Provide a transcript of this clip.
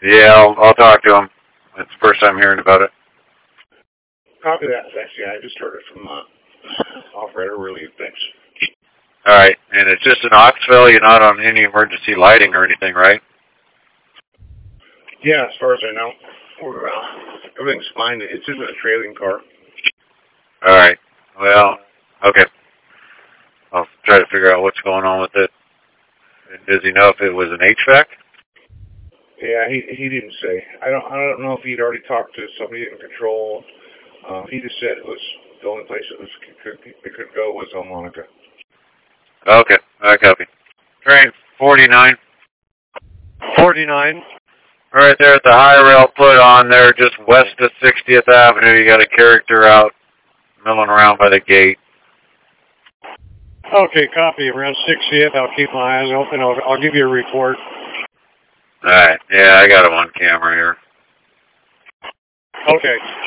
Yeah, I'll talk to him. It's the first time hearing about it. Copy that. Thanks. Yeah, I just heard it from operator relief. Thanks. All right, and it's just in Oxville. You're not on any emergency lighting or anything, right? Yeah, as far as I know, everything's fine. It's in a trailing car. All right. Well, okay. I'll try to figure out what's going on with it. Does he know if it was an HVAC? Yeah, he didn't say. I don't know if he'd already talked to somebody in control. He just said it was the only place it could go was on Monica. Okay, I copy. Train 49. 49. Right there at the high rail put on there, just west of 60th Avenue. You got a character out milling around by the gate. Okay, copy. Around 60th. I'll keep my eyes open. I'll give you a report. All right. Yeah, I got him on camera here. Okay.